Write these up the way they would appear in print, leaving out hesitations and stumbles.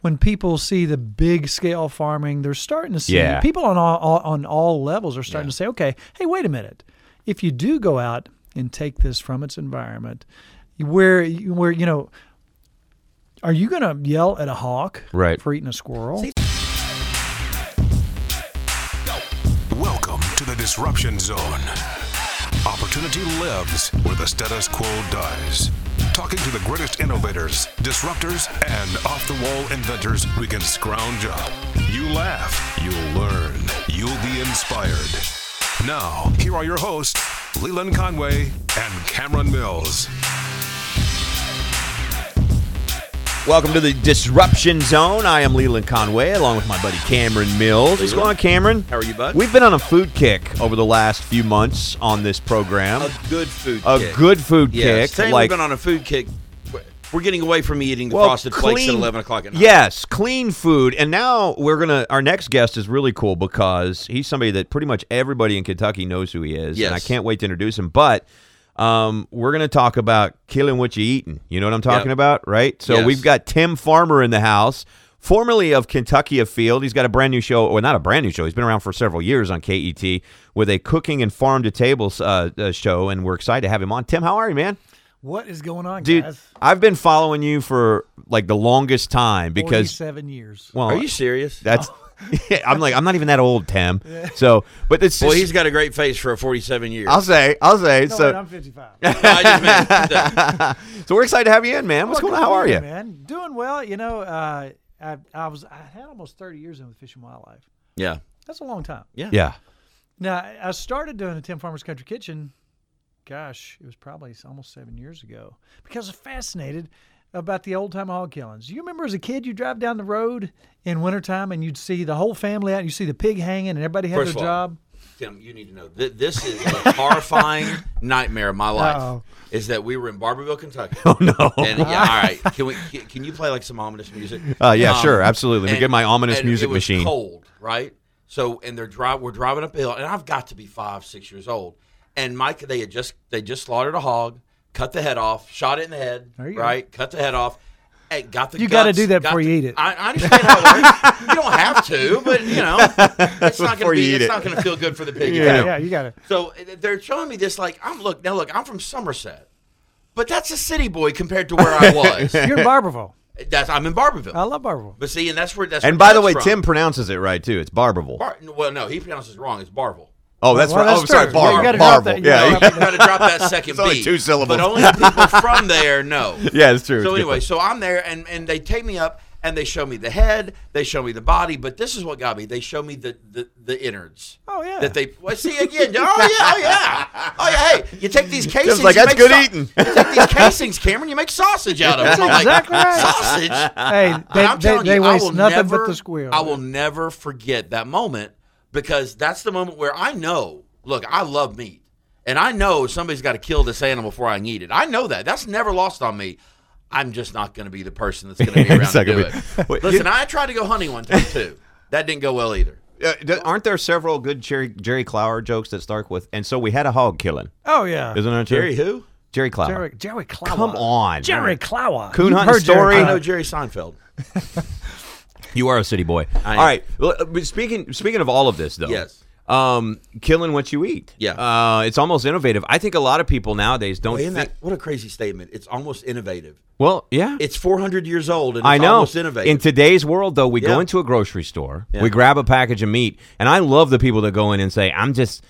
when people see the big scale farming, they're starting to see people on all levels are starting to say, okay, hey, wait a minute. If you do go out and take this from its environment, where you know, are you going to yell at a hawk for eating a squirrel? Welcome to the Disruption Zone. Opportunity lives where the status quo dies. Talking to the greatest innovators, disruptors, and off-the-wall inventors we can scrounge up. You laugh, you'll learn, you'll be inspired. Now, here are your hosts, Leland Conway and Cameron Mills. Welcome to the Disruption Zone. I am Leland Conway, along with my buddy Cameron Mills. What's going on, Cameron? How are you, bud? We've been on a food kick over the last few months on this program. A good food kick. A good food kick. Today we've been on a food kick. We're getting away from eating the Frosted Flakes at 11 o'clock at night. Yes, clean food. And now our next guest is really cool because he's somebody that pretty much everybody in Kentucky knows who he is. Yes. And I can't wait to introduce him. But we're going to talk about killing what you eating. You know what I'm talking about, right? So we've got Tim Farmer in the house, formerly of Kentucky Afield. He's got a brand new show, or not a brand new show. He's been around for several years on KET with a cooking and farm-to-table show, and we're excited to have him on. Tim, how are you, man? What is going on, dude, guys? I've been following you for like the longest time because 47 years. Well, are you serious? That's I'm not even that old, Tim. So, but it's well, he's got a great face for a 47 years. I'll say. No, so wait, I'm 55. I just meant, so we're excited to have you in, man. What's going on? How are you, man? Doing well. You know, I had almost 30 years in with Fish and Wildlife. Yeah, that's a long time. Yeah. Now I started doing the Tim Farmer's Country Kitchen. Gosh, it was probably almost 7 years ago because I was fascinated about the old-time hog killings. You remember as a kid, you drive down the road in wintertime and you'd see the whole family out, and you see the pig hanging, and everybody had their job. Tim, you need to know, this is a horrifying nightmare of my life. Uh-oh. Is that we were in Barberville, Kentucky. Oh, no. And, all right. Can you play like some ominous music? Yeah, sure, absolutely. Let me get my ominous music machine. It was cold, right? So, and we're driving up the hill, and I've got to be 5-6 years old. And Mike, they just slaughtered a hog, cut the head off, shot it in the head, right? Cut the head off, and got the guts. You got to do that before you eat it. I understand how it works. You don't have to, but you know, it's not going to feel good for the pig. Yeah, you got it. So they're showing me this like I'm from Somerset, but that's a city boy compared to where I was. You're in Barberville. I'm in Barberville. I love Barberville. But see, and that's where And by the way, Tim pronounces it right too. It's Barberville. Well, no, he pronounces it wrong. It's Barville. Oh, that's right. That's sorry, Barville. you got to drop that second it's only B. 2 syllables. But only the people from there know. Yeah, it's true. So anyway, so I'm there, and they take me up, and they show me the head, they show me the body, but this is what got me. They show me the innards. Oh, yeah. That see again. Oh, yeah. Hey, you take these casings. Just like, that's good eating. You take these casings, Cameron, you make sausage out of them. That's exactly right. Sausage? Hey, they waste nothing but the squeal. I will never forget that moment. Because that's the moment where I know, look, I love meat. And I know somebody's got to kill this animal before I can eat it. I know that. That's never lost on me. I'm just not going to be the person that's going to be around to do it. Listen, I tried to go hunting one time, too. That didn't go well either. Aren't there several good Jerry Clower jokes that start with, and so we had a hog killing? Oh, yeah. Isn't it? Jerry who? Jerry Clower. Jerry Clower. Come on. Jerry Clower. Coon hunting story. I know Jerry Seinfeld. You are a city boy. All right. Well, speaking of all of this, though. Yes. Killing what you eat. Yeah. It's almost innovative. I think a lot of people nowadays don't think. What a crazy statement. It's almost innovative. Well, yeah. It's 400 years old, and I it's know. almost innovative. In today's world, though, we go into a grocery store, we grab a package of meat, and I love the people that go in and say, I'm just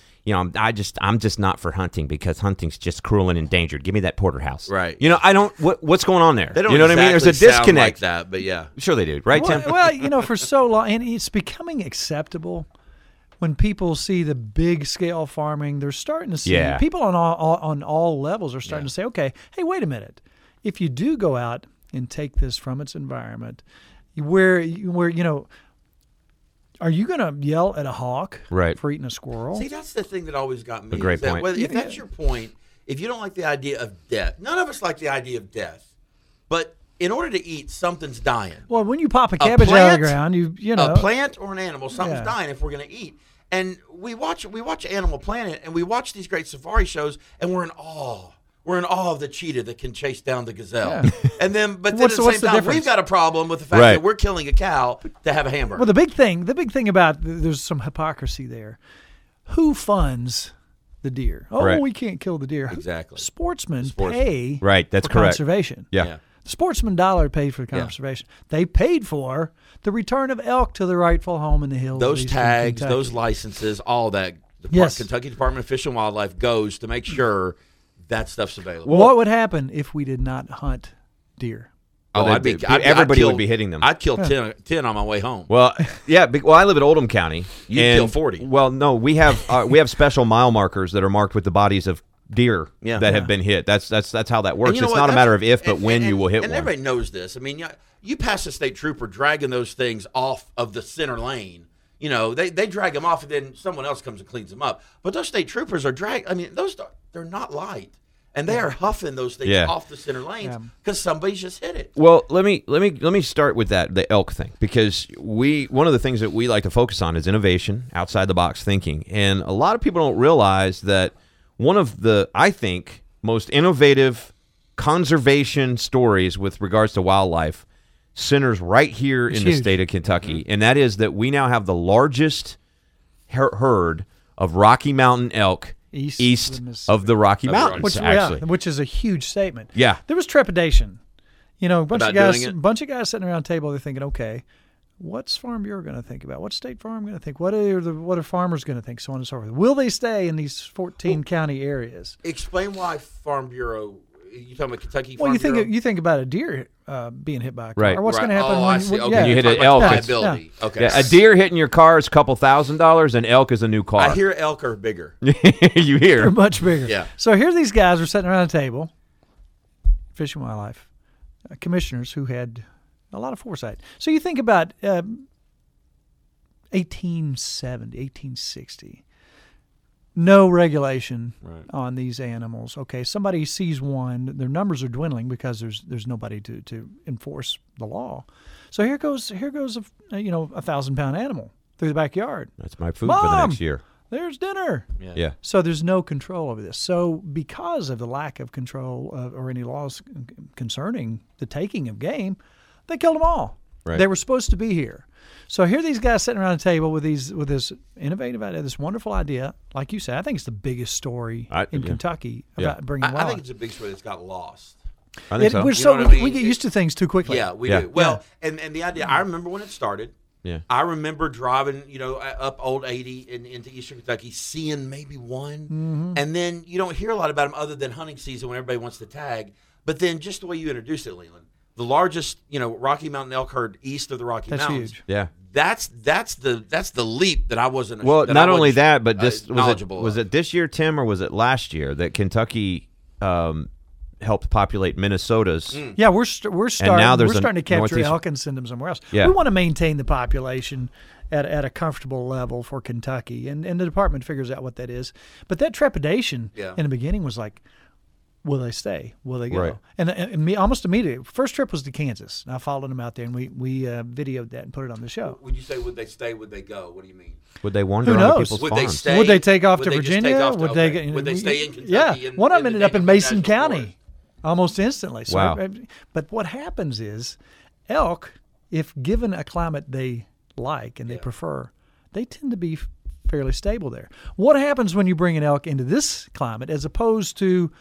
not for hunting because hunting's just cruel and endangered. Give me that porterhouse. Right. You know, I don't. What's going on there? They don't you know what I mean? There's a disconnect. Sound like that, but yeah. Sure they do. Right, Tim? Well, for so long, and it's becoming acceptable. When people see the big scale farming, they're starting to see people on all levels are starting to say, okay, hey, wait a minute. If you do go out and take this from its environment, where you know, are you going to yell at a hawk for eating a squirrel? See, that's the thing that always got me. A great point. If that's your point, if you don't like the idea of death, none of us like the idea of death, but in order to eat, something's dying. Well, when you pop a cabbage out of the ground, you know. A plant or an animal, something's dying if we're going to eat. And we watch Animal Planet, and we watch these great safari shows, and we're in awe. we're in awe of the cheetah that can chase down the gazelle. Yeah. And then, but then at the same time, we've got a problem with the fact that we're killing a cow to have a hamburger. Well, the big thing about there's some hypocrisy there. Who funds the deer? Oh, we can't kill the deer. Exactly. Sportsmen pay that's for correct. Conservation. Yeah. The sportsman dollar paid for conservation. Yeah. They paid for the return of elk to the rightful home in the hills. Those tags, those licenses, all that. Kentucky Department of Fish and Wildlife goes to make sure that stuff's available. What would happen if we did not hunt deer? Everybody would be hitting them. I'd kill 10 on my way home. Well, yeah. Well, I live at Oldham County. You'd kill 40. Well, no, we have special mile markers that are marked with the bodies of deer that have been hit. That's how that works. It's not a matter of if, but when you will hit one. And everybody knows this. I mean, you pass a state trooper dragging those things off of the center lane. You know, they drag them off, and then someone else comes and cleans them up. But those state troopers are they're not light. And they are huffing those things off the center lanes because somebody's just hit it. Well, let me start with the elk thing, because one of the things that we like to focus on is innovation, outside the box thinking, and a lot of people don't realize that one of the, I think, most innovative conservation stories with regards to wildlife centers right here in the state of Kentucky, and that is that we now have the largest herd of Rocky Mountain elk east of the Rocky Mountains, which is a huge statement. Yeah. There was trepidation. You know, a bunch of guys sitting around a table, they're thinking, okay, what's Farm Bureau going to think about? What's State Farm going to think? What are farmers going to think? So on and so forth. Will they stay in these 14 county areas? Explain why Farm Bureau. You talking about Kentucky Farm Bureau? Well, you think about a deer being hit by a car. Right. Or what's going to happen when you hit an elk? Liability. Okay. Yeah, a deer hitting your car is a couple $1,000s, and elk is a new car. I hear elk are bigger. You hear? They're much bigger. Yeah. So here these guys are sitting around a table, Fish and Wildlife commissioners who had a lot of foresight. So you think about 1870, 1860. No regulation on these animals. Okay, somebody sees one, their numbers are dwindling because there's nobody to enforce the law. So here goes a 1,000-pound animal through the backyard. That's my food for the next year. There's dinner. Yeah. So there's no control over this. So because of the lack of control or any laws concerning the taking of game, they killed them all. Right. They were supposed to be here. So here these guys sitting around a table with this innovative idea, this wonderful idea. Like you said, I think it's the biggest story in Kentucky about bringing wildlife. I think it's a big story that's got lost. I think so. We get used to things too quickly. Yeah, we do. Well, and the idea, I remember when it started. Yeah. I remember driving, up Old 80 into Eastern Kentucky, seeing maybe one. And then you don't hear a lot about them other than hunting season when everybody wants to tag. But then just the way you introduced it, Leland, the largest, Rocky Mountain elk herd east of the Rocky Mountains. Huge. Yeah. That's the leap that I wasn't. Well, not only that, but this knowledgeable. Was it this year, Tim, or was it last year that Kentucky helped populate Minnesota's? Yeah, we're starting to capture elk and send them somewhere else. Yeah. We want to maintain the population at a comfortable level for Kentucky, and the department figures out what that is. But that trepidation in the beginning was like, will they stay? Will they go? Right. And almost immediately, first trip was to Kansas. And I followed them out there, and we videoed that and put it on the show. When you say would they stay, would they go? What do you mean? Would they wander on people's farms? Would they stay? Would they take off to Virginia? Would they stay in Kentucky? Yeah. One of them ended up in Mason County almost instantly. So wow. But what happens is elk, if given a climate they like and they prefer, they tend to be fairly stable there. What happens when you bring an elk into this climate as opposed to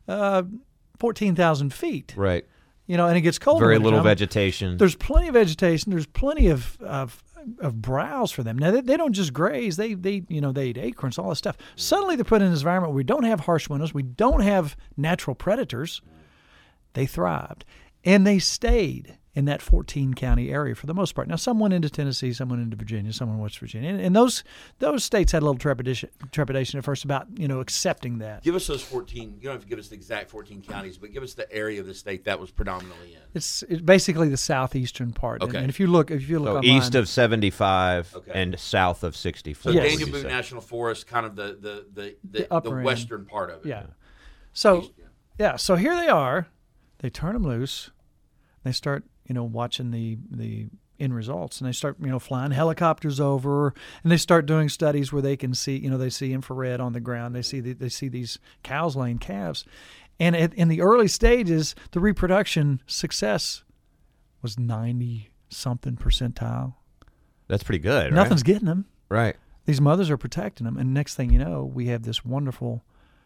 14,000 feet. Right. And it gets colder. Very little vegetation. There's plenty of vegetation. There's plenty of browse for them. Now they don't just graze. They eat acorns, all this stuff. Suddenly they're put in an environment where we don't have harsh winters. We don't have natural predators. They thrived, and they stayed in that 14-county area for the most part. Now, some went into Tennessee, some went into Virginia, some went to West Virginia. And those states had a little trepidation at first about, accepting that. Give us those 14. You don't have to give us the exact 14 counties, but give us the area of the state that was predominantly in. It's basically the southeastern part. Okay. And if you look so online, east of 75 and south of 64. So Daniel Boone National Forest, kind of the western part of it. Yeah. So, so here they are. They turn them loose. They start watching the end results, and they start flying helicopters over, and they start doing studies where they can see they see infrared on the ground. They see these cows laying calves, And in the early stages, the reproduction success was 90-something percentile. That's pretty good, Nothing's getting them. Right. These mothers are protecting them. And next thing you know, we have this wonderful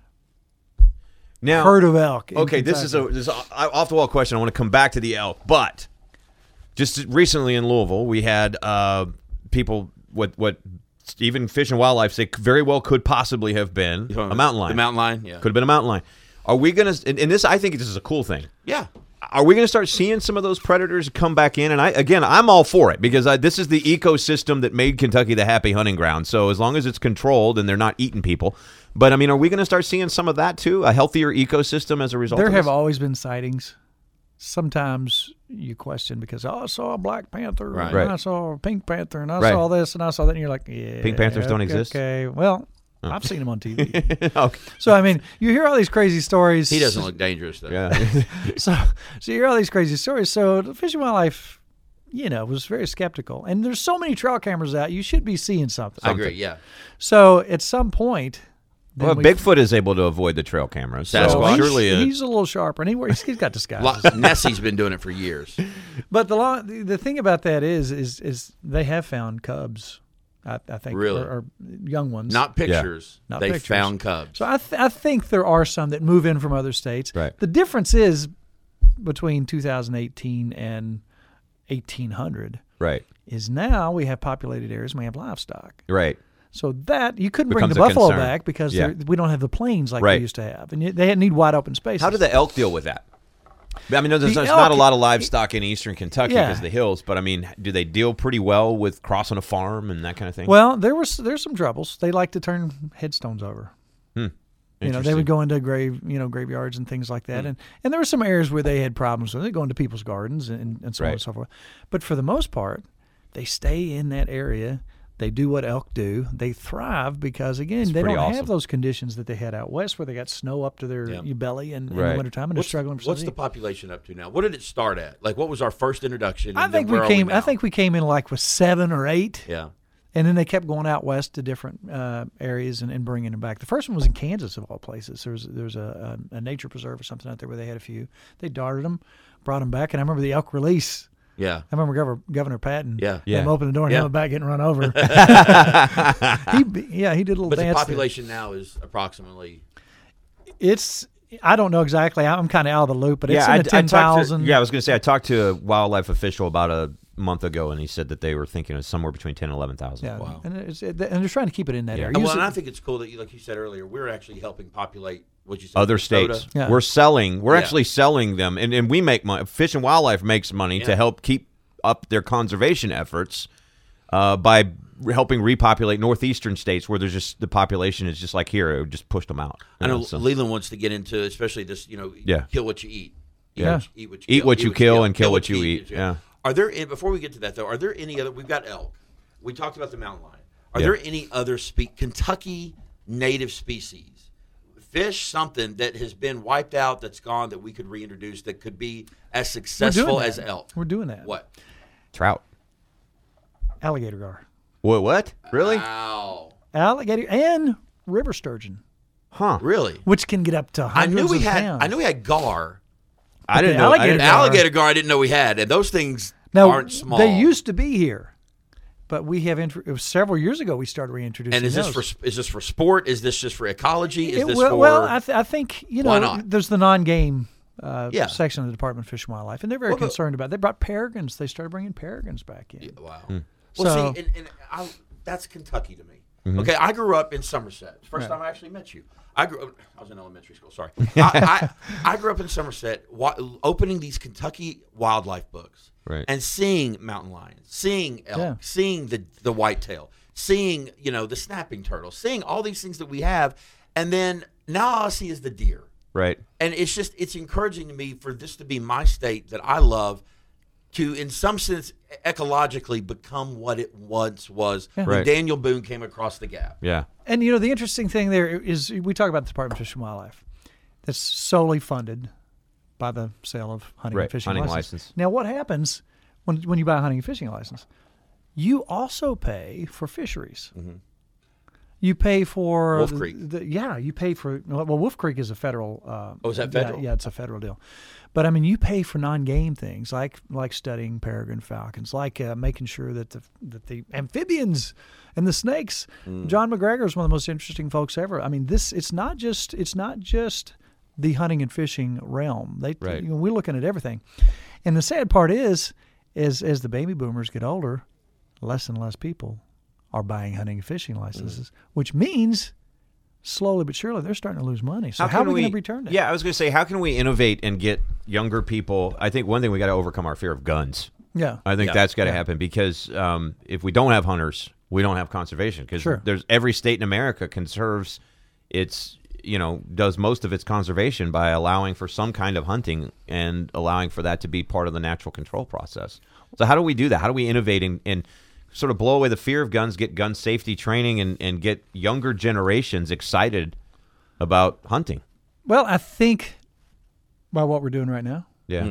herd of elk. Okay, this is an off-the-wall question. I want to come back to the elk. But just recently in Louisville, we had people, what even Fish and Wildlife say very well could possibly have been a mountain lion. The mountain lion, yeah. Could have been a mountain lion. Are we going to – and this, I think this is a cool thing. Yeah. Are we going to start seeing some of those predators come back in? And I'm all for it because this is the ecosystem that made Kentucky the happy hunting ground. So as long as it's controlled and they're not eating people. But, I mean, are we going to start seeing some of that too? A healthier ecosystem as a result of this? There have always been sightings. Sometimes you question because, I saw a black panther, and I saw a pink panther, and I saw this, and I saw that, and you're like, yeah. Pink panthers don't exist? Okay, well, I've seen them on TV. Okay. So, I mean, you hear all these crazy stories. He doesn't look dangerous, though. Yeah. So you hear all these crazy stories. So the Fish and Wildlife, was very skeptical. And there's so many trail cameras out, you should be seeing something. I agree, yeah. So at some point... Well, Bigfoot is able to avoid the trail cameras. Sasquatch. He's a little sharper, and he's got disguises. Nessie's been doing it for years. But the thing about that is they have found cubs, I think, really? or young ones. Not pictures. Not they pictures. found cubs. So I think there are some that move in from other states. Right. The difference is between 2018 and 1800. Right. Is now we have populated areas and we have livestock. Right. So that you couldn't Becomes bring the buffalo concern. back because we don't have the plains like we Right. used to have, and they need wide open spaces. How do the elk deal with that? I mean, there's not a lot of livestock in eastern Kentucky because of the hills, but I mean, do they deal pretty well with crossing a farm and that kind of thing? Well, there's some troubles. They like to turn headstones over. They would go into graveyards and things like that, and there were some areas where they had problems with it, going to people's gardens and so on and so forth. But for the most part, they stay in that area. They do what elk do. They thrive because, again, they don't have those conditions that they had out west where they got snow up to their belly in the wintertime and they're struggling for What's the population up to now? What did it start at? Like, what was our first introduction? I think we came in like with 7 or 8. Yeah. And then they kept going out west to different areas and bringing them back. The first one was in Kansas, of all places. There was a nature preserve or something out there where they had a few. They darted them, brought them back. And I remember the elk release. Yeah. I remember Governor Patton. Yeah. Him open the door and him back getting run over. He did a little but dance. But the population now is approximately. I don't know exactly. I'm kind of out of the loop, but it's in the 10,000. I was going to say, I talked to a wildlife official about a month ago, and he said that they were thinking of somewhere between 10 and 11,000. Yeah. Wow. And they're trying to keep it in that area. Well, and I think it's cool that, like you said earlier, we're actually helping populate what you said, other Minnesota. states. Yeah. We're actually selling them, and we make money. Fish and Wildlife makes money to help keep up their conservation efforts by helping repopulate northeastern states where there's just the population is just like here. It just pushed them out. I know Leland wants to get into especially this, kill what you eat. Eat what you kill and kill what you eat. Yeah. Are there, before we get to that though, are there any other, we've got elk. We talked about the mountain lion. Are there any other Kentucky native species? Fish, something that has been wiped out, that's gone, that we could reintroduce, that could be as successful as elk? We're doing that. What? Trout. Alligator gar. What? Really? Wow. Alligator and river sturgeon. Huh. Really? Which can get up to hundreds of pounds. I knew we had gar. I didn't know. Alligator gar I didn't know we had. And those things aren't small. They used to be here. But we have it was several years ago we started reintroducing. And is this for sport? Is this just for ecology? Is this for? Well, I think there's the non-game section of the Department of Fish and Wildlife, and they're very concerned about it. They brought peregrines. They started bringing peregrines back in. Yeah, wow. Well, see, that's Kentucky to me. Mm-hmm. Okay, I grew up in Somerset. First time I actually met you. I was in elementary school. Sorry. I grew up in Somerset, opening these Kentucky wildlife books. Right. And seeing mountain lions, seeing elk, seeing the whitetail, seeing the snapping turtle, seeing all these things that we have, and then now all I see is the deer. Right. And it's encouraging to me for this to be my state that I love, to in some sense ecologically become what it once was when Daniel Boone came across the gap. Yeah. And the interesting thing there is we talk about the Department of Fish and Wildlife, that's solely funded by the sale of hunting and fishing license. Now, what happens when you buy a hunting and fishing license? You also pay for fisheries. Mm-hmm. You pay for Wolf Creek. You pay for. Well, Wolf Creek is a federal. Is that federal? Yeah, it's a federal deal. But I mean, you pay for non-game things like studying peregrine falcons, like making sure that the amphibians and the snakes. John McGregor is one of the most interesting folks ever. I mean, it's not just the hunting and fishing realm. We're looking at everything, and the sad part is as the baby boomers get older, less and less people are buying hunting and fishing licenses, which means slowly but surely they're starting to lose money. So how are we going to return that? Yeah, I was going to say, how can we innovate and get younger people? I think one thing we got to overcome our fear of guns. Yeah, I think that's got to happen because if we don't have hunters, we don't have conservation. Because there's every state in America conserves its, does most of its conservation by allowing for some kind of hunting and allowing for that to be part of the natural control process. So how do we do that? How do we innovate and sort of blow away the fear of guns, get gun safety training, and get younger generations excited about hunting? Well, I think by what we're doing right now,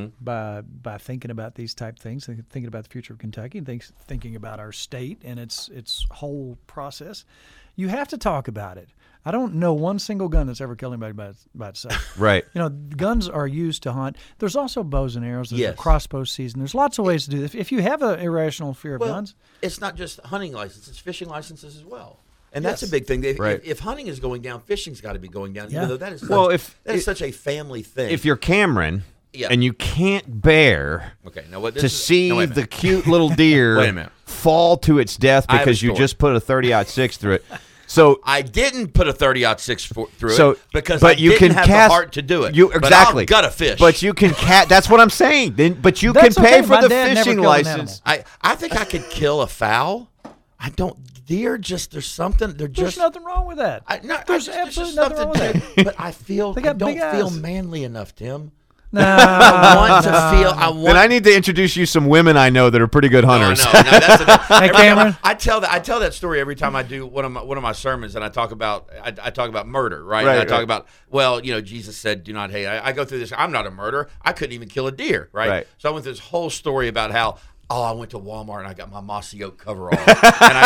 by thinking about these type things, thinking about the future of Kentucky, and thinking about our state and its whole process, you have to talk about it. I don't know one single gun that's ever killed anybody by itself. Right. Guns are used to hunt. There's also bows and arrows. There's a crossbow season. There's lots of ways to do this. If you have an irrational fear of guns. It's not just hunting licenses. It's fishing licenses as well. And that's a big thing. If hunting is going down, fishing's got to be going down, even though that is such a family thing. If you're Cameron and you can't bear to see the cute little deer fall to its death because you just put a 30-06 through it. So I didn't put a 30-06 through it because I didn't have the heart to do it. Exactly. But I'll gut a fish. But you can that's what I'm saying. But you can pay for the fishing license. I think I could kill a fowl. I don't. Deer there's nothing wrong with that. There's absolutely nothing wrong with that. But I don't feel manly enough, Tim. No. I want to feel. Then I need to introduce you some women I know that are pretty good hunters. No, that's Hey, Cameron. I tell that story every time I do one of my sermons, and I talk about murder, right? Right, and I talk about Jesus said, "Do not hate." I go through this. I'm not a murderer. I couldn't even kill a deer, right? So I went through this whole story about how. Oh, I went to Walmart and I got my mossy oak coverall, and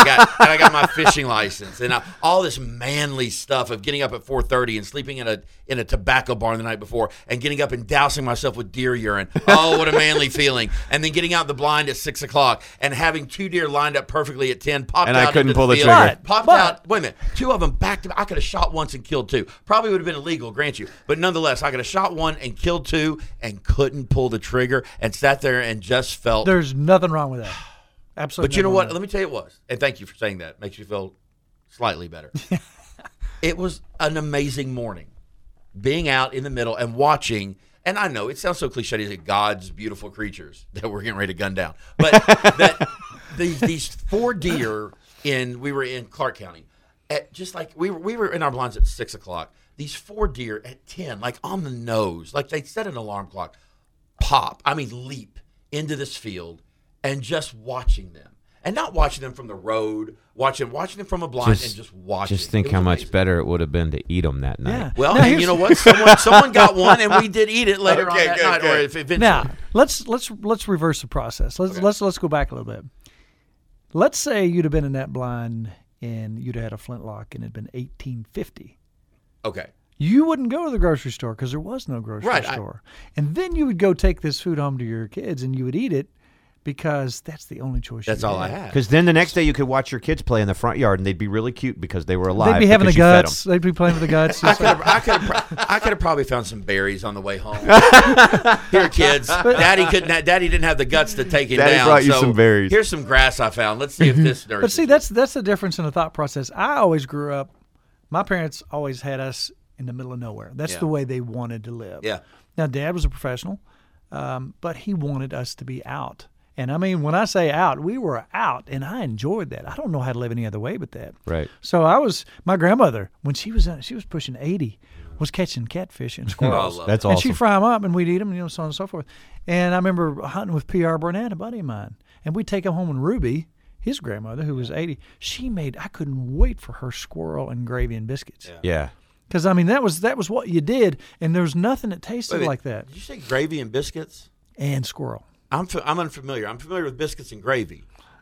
I got my fishing license, and all this manly stuff of getting up at 4:30 and sleeping in a tobacco barn the night before, and getting up and dousing myself with deer urine. Oh, what a manly feeling! And then getting out the blind at 6 o'clock and having 2 deer lined up perfectly at 10. Popped and out I couldn't into pull the field, trigger. Popped out. Wait a minute, 2 of them back to back. I could have shot once and killed 2. Probably would have been illegal, grant you, but nonetheless, I could have shot 1 and killed 2 and couldn't pull the trigger and sat there and just felt. There's nothing wrong with that. Absolutely. But you know what? Let me tell you what it was. And thank you for saying that. Makes you feel slightly better. It was an amazing morning. Being out in the middle and watching, and I know it sounds so cliche to say God's beautiful creatures that we're getting ready to gun down. But these 4 deer we were in Clark County. Just like we were in our blinds at 6 o'clock. These 4 deer at 10, like on the nose, like they set an alarm clock, leap into this field. And just watching them, and not watching them from the road, watching them from a blind, and just watching. Just think how much better it would have been to eat them that night. Yeah. Well, and you know what? Someone got one, and we did eat it later on that night. Or if eventually. Now let's reverse the process. Let's go back a little bit. Let's say you'd have been in that blind, and you'd have had a flintlock, and it'd been 1850. Okay. You wouldn't go to the grocery store because there was no grocery store, and then you would go take this food home to your kids, and you would eat it. Because that's the only choice. That's all I had. Because then the next day you could watch your kids play in the front yard, and they'd be really cute because they were alive. They'd be having the guts. They'd be playing with the guts. I could have probably found some berries on the way home. Here, kids. Daddy didn't have the guts to take him Daddy down. Brought you some berries. Here's some grass I found. Let's see if this nourishes. But see, that's the difference in the thought process. I always grew up. My parents always had us in the middle of nowhere. That's the way they wanted to live. Yeah. Now, Dad was a professional, but he wanted us to be out. And I mean, when I say out, we were out, and I enjoyed that. I don't know how to live any other way but that. Right. So my grandmother, when she was pushing 80, was catching catfish and squirrels. That's awesome. And she'd fry them up, and we'd eat them, so on and so forth. And I remember hunting with P.R. Burnett, a buddy of mine, and we'd take him home, and Ruby, his grandmother, who was 80, I couldn't wait for her squirrel and gravy and biscuits. Yeah. Because, I mean, that was what you did, and there's nothing that tasted like that. Did you say gravy and biscuits? And squirrel. I'm unfamiliar. I'm familiar with biscuits and gravy.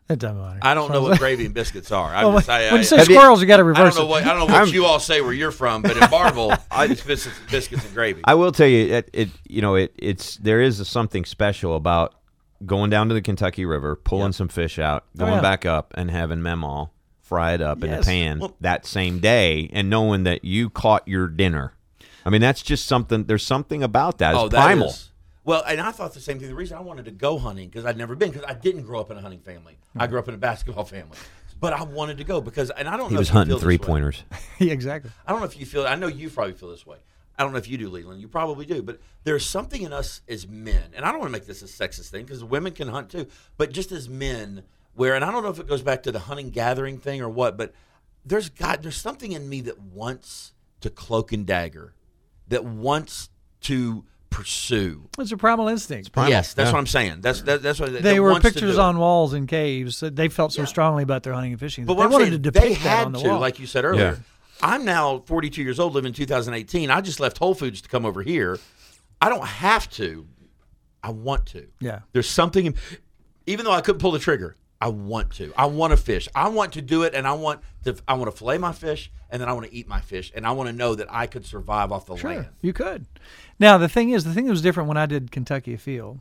It doesn't matter. I don't know what gravy and biscuits are. When you say squirrels, you got to reverse it. I don't know what you all say where you're from, but in Barneville, it's biscuits and gravy. I will tell you, there is something special about going down to the Kentucky River, pulling some fish out, going back up, and having Memaw fry it up in a pan that same day, and knowing that you caught your dinner. I mean, that's just something. There's something about that. It's primal. Well, and I thought the same thing. The reason I wanted to go hunting, because I'd never been, because I didn't grow up in a hunting family. I grew up in a basketball family. But I wanted to go because, and I don't know if he was hunting 3-pointers. Yeah, exactly. I don't know if you feel, I know you probably feel this way. I don't know if you do, Leland. You probably do. But there's something in us as men, and I don't want to make this a sexist thing because women can hunt too, but just as men where, and I don't know if it goes back to the hunting gathering thing or what, but there's something in me that wants to cloak and dagger, that wants to pursue. It's a primal instinct. Yes, that's what I'm saying. That's what they were pictures on walls in caves. They felt so strongly about their hunting and fishing. But they wanted to depict that on the wall. Like you said earlier. Yeah. I'm now 42 years old, living in 2018. I just left Whole Foods to come over here. I don't have to. I want to. Yeah. There's something, even though I couldn't pull the trigger, I want to. I want to fish. I want to do it, and I want to fillet my fish, and then I want to eat my fish, and I want to know that I could survive off the land. You could. Now, the thing that was different when I did Kentucky Afield,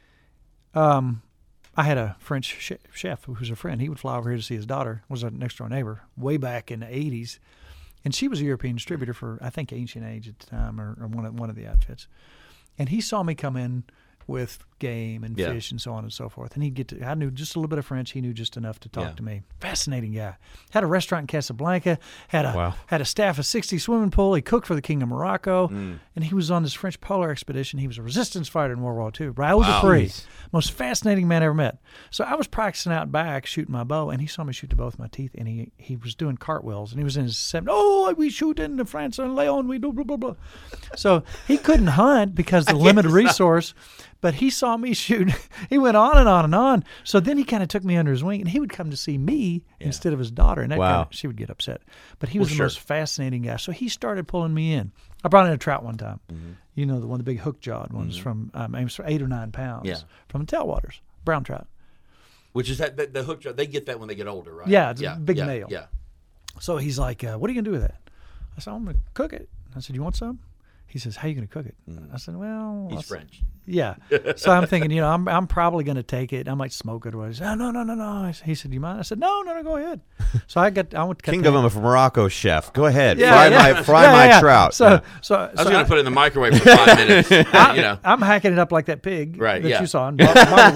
I had a French chef who was a friend. He would fly over here to see his daughter, was a next-door neighbor, way back in the 80s. And she was a European distributor for, I think, Ancient Age at the time, or one of the outfits. And he saw me come in with game and fish and so on and so forth. And I knew just a little bit of French. He knew just enough to talk to me. Fascinating guy. Had a restaurant in Casablanca, had a staff of 60 swimming pool. He cooked for the King of Morocco. And he was on this French polar expedition. He was a resistance fighter in World War II. Raoul Dupree, most fascinating man I ever met. So I was practicing out back, shooting my bow, and he saw me shoot to both my teeth, and he was doing cartwheels, and he was in his 70s. We shoot in France and Leon, we do blah, blah, blah. So he couldn't hunt because of the limited resource. But he saw me shoot. He went on and on and on. So then he kind of took me under his wing, and he would come to see me instead of his daughter. And she would get upset. But he was the most fascinating guy. So he started pulling me in. I brought in a trout one time. Mm-hmm. You know, the one, the big hook-jawed ones from aims for 8 or 9 pounds from the tailwaters, brown trout. Which is that the hook trout? They get that when they get older, right? Yeah, it's a big male. Yeah. So he's like, "What are you gonna do with that?" I said, "I'm gonna cook it." I said, "You want some?" He says, "How are you going to cook it?" I said, "Well..." He's French. Yeah. So I'm thinking, I'm probably going to take it. I might smoke it. Or he said, no. He said, "Do you mind?" I said, "No, go ahead." So I went to Kingdom of Morocco chef. Go ahead. Fry my trout. So I was going to put it in the microwave for 5 minutes. I'm hacking it up like that pig that you saw. And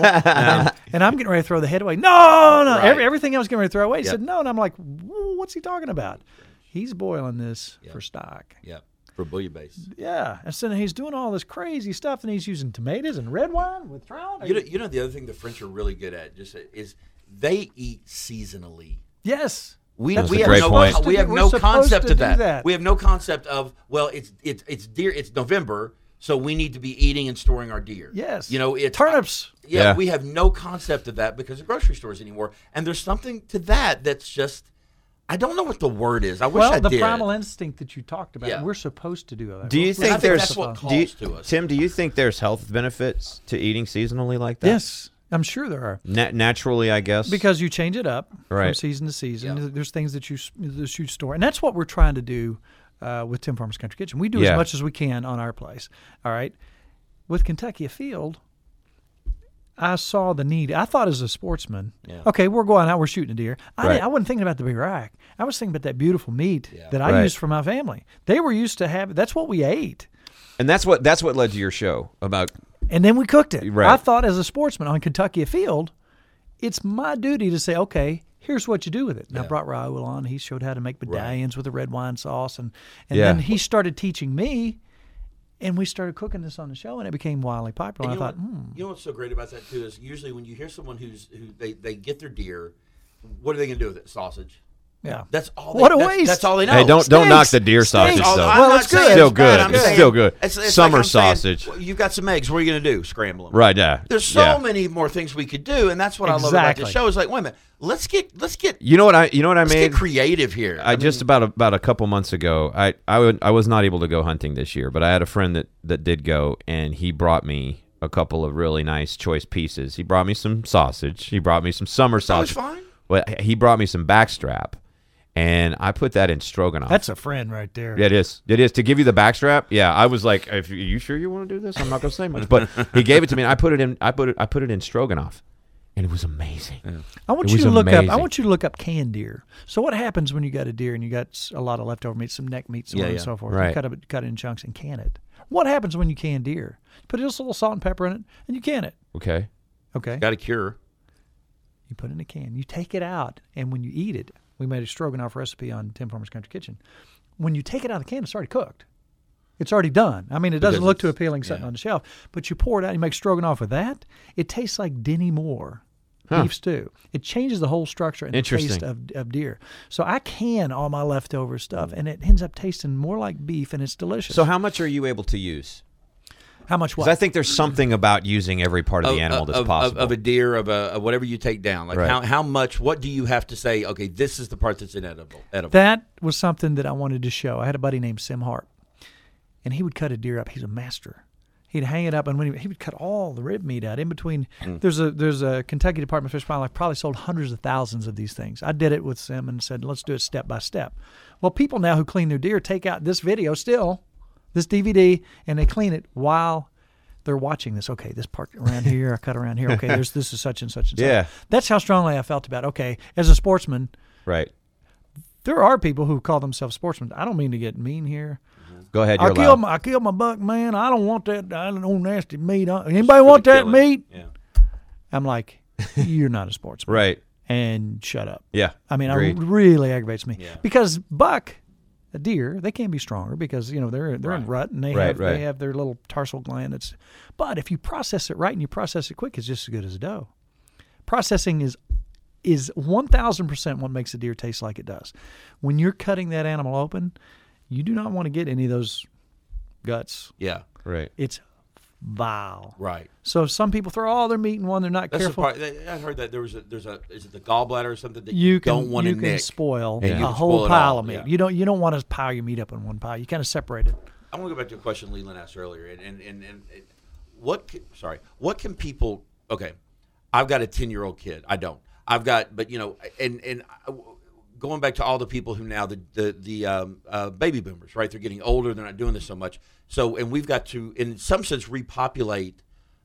I'm getting ready to throw the head away. No. Right. Everything I was getting ready to throw away. He said, "No." And I'm like, what's he talking about? He's boiling this for stock. Yep. For bouillon base. Yeah. And so he's doing all this crazy stuff, and he's using tomatoes and red wine with trout. You know the other thing the French are really good at is they eat seasonally. Yes. We have no concept of that. We have no concept of, well, it's deer, it's November, so we need to be eating and storing our deer. Yes. It's turnips. We have no concept of that because of grocery stores anymore. And there's something to that's just, I don't know what the word is. I wish I did. Well, the primal instinct that you talked about, we're supposed to do that. Do you think that's what calls to us? Tim, do you think there's health benefits to eating seasonally like that? Yes, I'm sure there are. Naturally, I guess. Because you change it up from season to season. Yeah. There's things that you store. And that's what we're trying to do with Tim Farmer's Country Kitchen. We do as much as we can on our place. All right? With Kentucky Afield, I saw the need. I thought as a sportsman, okay, we're going out, we're shooting a deer. I wasn't thinking about the big rack. I was thinking about that beautiful meat that I used for my family. They were used to have. That's what we ate. And that's what led to your show about. And then we cooked it. Right. I thought as a sportsman on Kentucky Afield, it's my duty to say, okay, here's what you do with it. And I brought Raoul on. He showed how to make medallions with the red wine sauce. And then he started teaching me. And we started cooking this on the show, and it became wildly popular. And I thought, you know what's so great about that too is usually when you hear someone who they get their deer, what are they going to do with it? Sausage. Yeah, that's all. What a waste! That's all they know. Hey, don't knock the deer sausage though. Well, it's good. Still good. It's still good. It's summer like sausage. Saying, you've got some eggs. What are you going to do? Scramble them. Right. Yeah. There's so many more things we could do, and that's what I love about this show. Is like, wait a minute, let's get. You know what I mean? Let's get creative here. I mean, just about a couple months ago, I was not able to go hunting this year, but I had a friend that did go, and he brought me a couple of really nice choice pieces. He brought me some sausage. He brought me some summer sausage. That was fine. Well, he brought me some backstrap, and I put that in stroganoff. That's a friend right there. Yeah, it is. It is. To give you the backstrap, yeah, I was like, "Are you sure you want to do this? I'm not going to say much." But he gave it to me, and I put it in stroganoff, and it was amazing. Yeah. I want you to look up canned deer. So what happens when you got a deer and you got a lot of leftover meat, some neck meat, so on and so forth? Right. You cut it in chunks and can it. What happens when you can deer? You put just a little salt and pepper in it, and you can it. Okay. Got a cure. You put it in a can. You take it out, and when you eat it, we made a stroganoff recipe on Tim Farmer's Country Kitchen. When you take it out of the can, it's already cooked. It's already done. I mean, it doesn't look too appealing sitting on the shelf, but you pour it out, you make stroganoff with that. It tastes like Denny Moore beef stew. It changes the whole structure and the taste of deer. So I can all my leftover stuff, and it ends up tasting more like beef, and it's delicious. So how much are you able to use? How much what? Because I think there's something about using every part of the animal that's possible. Of a deer, of whatever you take down. Like how much, what do you have to say, okay, this is the part that's inedible? That was something that I wanted to show. I had a buddy named Sim Hart, and he would cut a deer up. He's a master. He'd hang it up, and when he would cut all the rib meat out in between. There's a Kentucky Department of Fish and Wildlife probably sold hundreds of thousands of these things. I did it with Sim and said, let's do it step by step. Well, people now who clean their deer take out this video still, this DVD, and they clean it while they're watching this. Okay, this part around here, I cut around here. Okay, this is such and such and such. Yeah. That's how strongly I felt about, okay, as a sportsman. Right. There are people who call themselves sportsmen. I don't mean to get mean here. Go ahead, I killed my buck, man. I don't want that. I don't know nasty meat. Anybody want that meat? Yeah. I'm like, you're not a sportsman. Right. And shut up. Yeah. I mean, agreed. It really aggravates me. Yeah. Because a deer, they can be stronger because, they're in rut and they have their little tarsal gland. But if you process it right and you process it quick, it's just as good as a doe. Processing is 1,000% what makes a deer taste like it does. When you're cutting that animal open, you do not want to get any of those guts. Yeah. Right. It's vile. Right. So some people throw all their meat in one. They're not careful. I heard that there's a is it the gallbladder or something that you don't want to nick? You can spoil a whole pile of meat. Yeah. You don't want to pile your meat up in one pile. You kind of separate it. I want to go back to a question Leland asked earlier, and what can people? Okay, I've got a 10-year-old kid. I don't. I've got, but going back to all the people who now the baby boomers, right? They're getting older. They're not doing this so much. So, and we've got to, in some sense, repopulate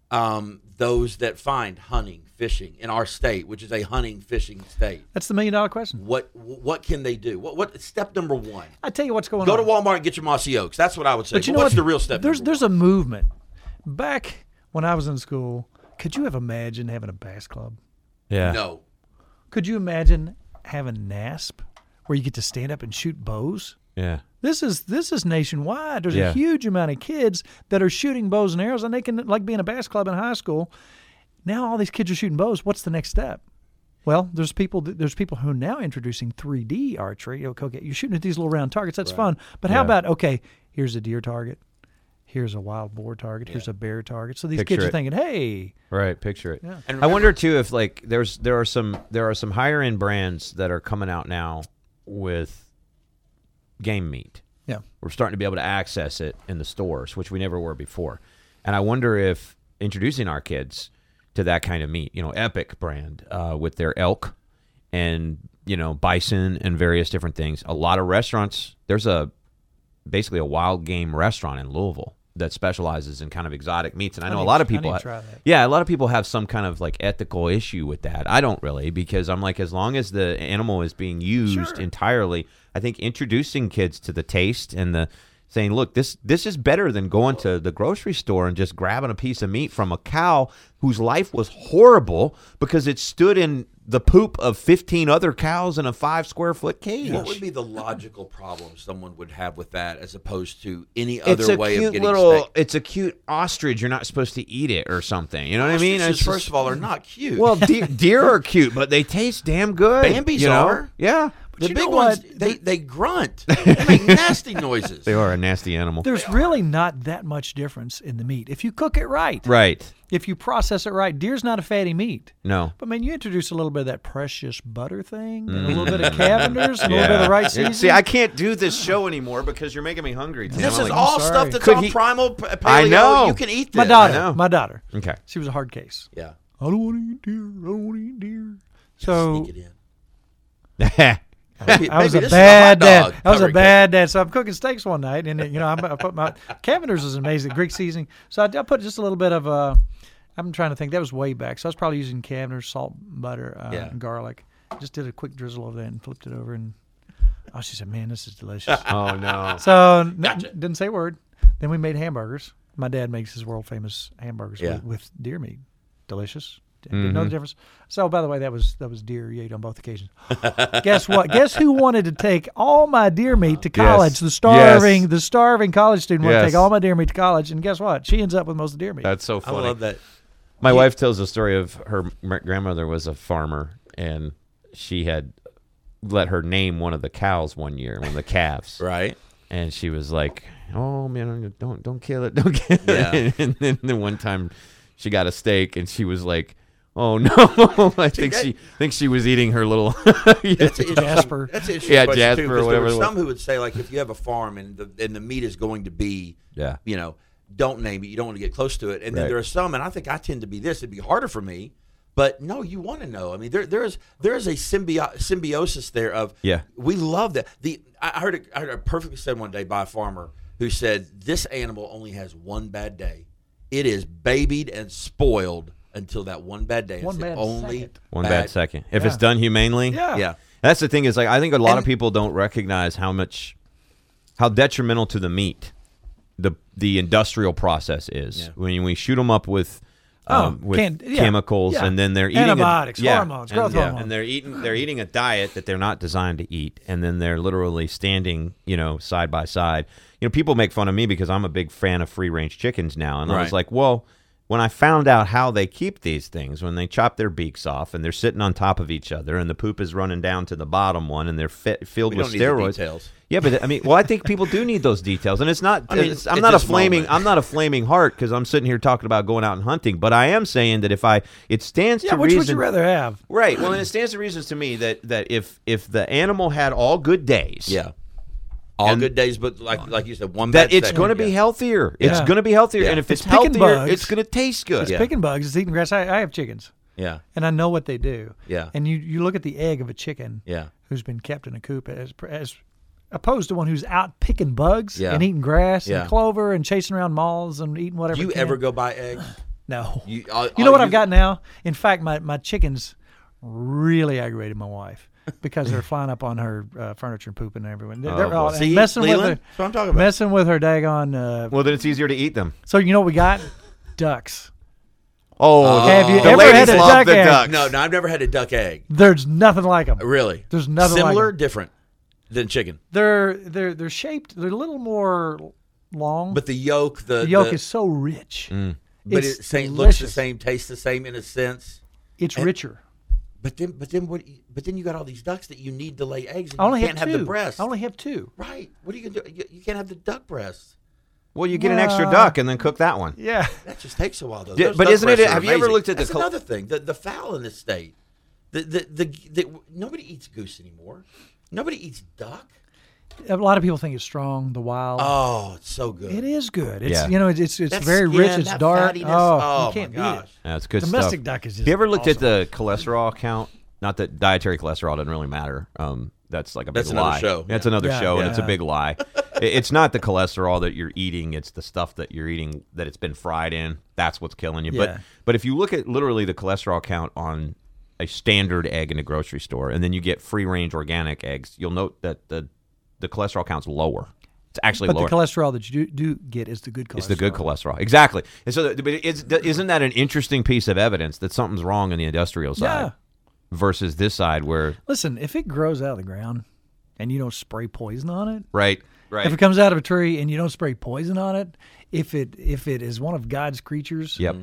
those that find hunting, fishing in our state, which is a hunting, fishing state. That's the $1 million question. What can they do? What step number one? I tell you what's going on. Go to Walmart and get your Mossy Oaks. That's what I would say. But what's the real step? There's a movement. Back when I was in school, could you have imagined having a bass club? Yeah. No. Could you imagine having NASP where you get to stand up and shoot bows? Yeah. This is nationwide. There's a huge amount of kids that are shooting bows and arrows, and they can, like being a bass club in high school. Now all these kids are shooting bows. What's the next step? Well, there's people who are now introducing 3D archery. Okay, you're shooting at these little round targets. That's fun. But how about, okay, here's a deer target. Here's a wild boar target. Here's a bear target. So these kids are thinking, hey. Right, picture it. Yeah. And I wonder, too, if like there are some higher-end brands that are coming out now with game meat. Yeah. We're starting to be able to access it in the stores, which we never were before. And I wonder if introducing our kids to that kind of meat, Epic brand with their elk and, bison and various different things. A lot of restaurants, there's basically a wild game restaurant in Louisville that specializes in kind of exotic meats. And I know a lot of people, a lot of people have some kind of like ethical issue with that. I don't really, because I'm like, as long as the animal is being used entirely, I think introducing kids to the taste and the saying, look, this is better than going to the grocery store and just grabbing a piece of meat from a cow whose life was horrible because it stood in the poop of 15 other cows in a 5-square-foot cage. What would be the logical problem someone would have with that as opposed to any other way of getting steak? It's a cute ostrich. You're not supposed to eat it or something. You know what I mean? Ostriches, first of all, are not cute. Well, deer are cute, but they taste damn good. Bambi's are. Yeah. The big ones, they grunt. They make nasty noises. They are a nasty animal. There's really not that much difference in the meat if you cook it right. Right. if you process it right, deer's not a fatty meat. No. But, man, you introduce a little bit of that precious butter thing and a little bit of Cavenders and a little bit of the right seasoning. See, I can't do this show anymore because you're making me hungry, Tim. This is all stuff that's Could on he- Primal Paleo. I know. You can eat this. My daughter. Okay. She was a hard case. Yeah. I don't want to eat deer. I don't want to eat deer. So Sneak it in. I was Maybe a this is a bad hot dog dad. I was a covering bad dad. So I'm cooking steaks one night, and I put my Cavenders is amazing, Greek seasoning. So I put just a little bit of I'm trying to think. That was way back. So I was probably using Cavenders, salt, butter, and garlic. Just did a quick drizzle of that and flipped it over, and she said, "Man, this is delicious." Oh no. So didn't say a word. Then we made hamburgers. My dad makes his world famous hamburgers with deer meat. Delicious. Didn't know the difference. So, by the way, that was deer you ate on both occasions. Guess what? Guess who wanted to take all my deer meat to college? Yes. The starving college student wanted to take all my deer meat to college, and guess what? She ends up with most of the deer meat. That's so funny. I love that. My wife tells the story of her grandmother was a farmer, and she had let her name one of the cows one year, one of the calves. Right. And she was like, "Oh man, don't kill it, don't kill it." And then the one time she got a steak, and she was like, "Oh no!" I think she was eating her little Jasper. That's an interesting Yeah, question, Jasper too, or 'cause whatever there it were was. some who would say, like, if you have a farm and the meat is going to be, don't name it. You don't want to get close to it. And then there are some, and I think I tend to be this. It'd be harder for me, but no, you want to know. I mean, there is a symbiosis there of we love that. I heard it perfectly said one day by a farmer who said this animal only has one bad day. It is babied and spoiled until that one bad day. One bad second. If it's done humanely, That's the thing is, like, I think a lot of people don't recognize how detrimental to the meat the industrial process is when we shoot them up with chemicals, and then they're eating antibiotics, hormones, growth hormones, and they're eating a diet that they're not designed to eat, and then they're literally standing, side by side. People make fun of me because I'm a big fan of free range chickens now, and I was like, well, when I found out how they keep these things, when they chop their beaks off and they're sitting on top of each other, and the poop is running down to the bottom one, and they're filled with steroids. Details. Yeah, but I think people do need those details, and it's not. I'm not a flaming heart because I'm sitting here talking about going out and hunting, but I am saying that it stands to reason. Which would you rather have? Right. Well, and it stands to reasons to me that if the animal had all good days, good days, but like you said, one that bad it's going to be healthier. It's going to be healthier, and if it's picking healthier, bugs. it's going to taste good. It's picking bugs. It's eating grass. I have chickens. Yeah. And I know what they do. Yeah. And you look at the egg of a chicken. Yeah. Who's been kept in a coop as opposed to one who's out picking bugs and eating grass and clover and chasing around moths and eating whatever. Do you ever go buy eggs? No. You know what I've got now? In fact, my chickens really aggravated my wife because they're flying up on her furniture and pooping everywhere. They're all messing with her. That's what I'm talking about. Messing with her daggone. Well, then it's easier to eat them. So you know what we got? Ducks. Oh, have you the ever ladies had a love duck the egg? ducks. No, I've never had a duck egg. There's nothing like them. Really? There's nothing similar, like them. different than chicken. They're shaped. They're a little more long. But the yolk, the yolk is so rich. But it looks the same, tastes the same in a sense. It's richer. But then you got all these ducks that you need to lay eggs, and I only you can't have have the breast. I only have two. Right. What are you gonna do? You can't have the duck breasts. Well, you get an extra duck and then cook that one. Yeah. That just takes a while, though. Yeah, Those but duck isn't it? breasts are Have you ever amazing. looked at That's another thing. The fowl in this state. Nobody eats goose anymore. Nobody eats duck. A lot of people think it's strong, the wild. Oh, it's so good. It is good. It's Yeah. It's That very skin, rich. It's that dark. fattiness. Oh, Oh, you can't my beat gosh. it. That's good Domestic stuff. duck is just. Have you ever looked awesome. at the cholesterol count? Not that dietary cholesterol doesn't really matter. That's like a big That's another lie. show. That's another Yeah, show, and yeah. it's a big lie. It's not the cholesterol that you're eating; it's the stuff that you're eating that it's been fried in. That's what's killing you. Yeah. But if you look at literally the cholesterol count on a standard egg in a grocery store, and then you get free range organic eggs, you'll note that the cholesterol count's lower. It's actually But lower. the cholesterol that you do get is the good cholesterol. It's the good cholesterol, exactly. And so, isn't that an interesting piece of evidence that something's wrong in the industrial side? Yeah. Versus this side where Listen, if it grows out of the ground and you don't spray poison on it, right. if it comes out of a tree and you don't spray poison on it, if it is one of God's creatures, Yep.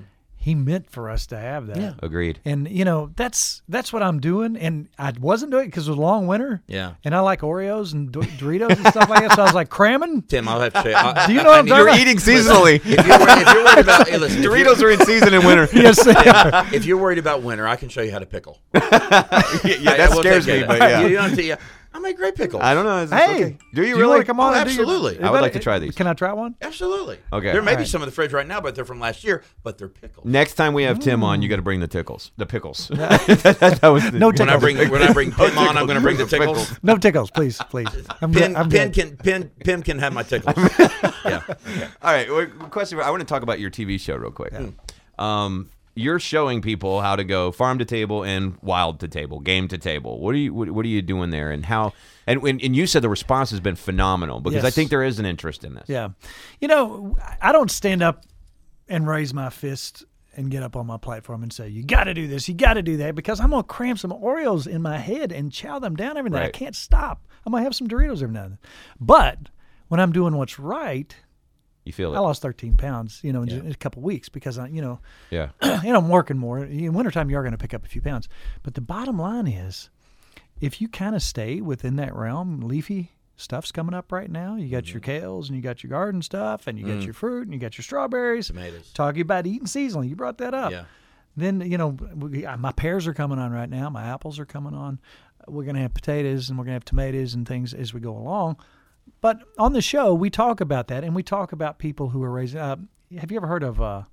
he meant for us to have that. Yeah. Agreed. And, that's what I'm doing. And I wasn't doing it because it was a long winter. Yeah. And I like Oreos and Doritos and stuff like that. So I was like cramming. Tim, I'll have to show you. Do you know what I'm talking You're about? eating seasonally. If you're worried about listen, Doritos are in season in winter. Yes. if you're worried about winter, I can show you how to pickle. That scares me, but yeah. I make great pickles. I don't know. Hey, okay? Do you want really? to come on? Oh, and do your- absolutely. I would like to try these. Can I try one? Absolutely. Okay. There may be Alright. some in the fridge right now, but they're from last year. But they're pickles. Next time we have Tim on, you got to bring the pickles. The that was the, No When I bring Pim on, I'm going to bring the tickles. No tickles, please. I'm good. Pim can have my tickles. Yeah. All right. Question. I want to talk about your TV show real quick. You're showing people how to go farm to table and wild to table, game to table. What are you doing there, and how? And you said the response has been phenomenal because I Yes. think there is an interest in this. Yeah. I don't stand up and raise my fist and get up on my platform and say, you got to do this, you got to do that, because I'm going to cram some Oreos in my head and chow them down every night. I Right. can't stop. I'm going to have some Doritos every now and then. But when I'm doing what's right, You feel it? I lost 13 pounds, in a couple of weeks because Yeah. I'm working more. In wintertime, you are going to pick up a few pounds. But the bottom line is, if you kind of stay within that realm, leafy stuff's coming up right now. You got your kales and you got your garden stuff and you got your fruit and you got your strawberries. Tomatoes. Talking about eating seasonally. You brought that up. Yeah. Then, my pears are coming on right now. My apples are coming on. We're going to have potatoes and we're going to have tomatoes and things as we go along. But on the show, we talk about that, and we talk about people who are raising. Have you ever heard of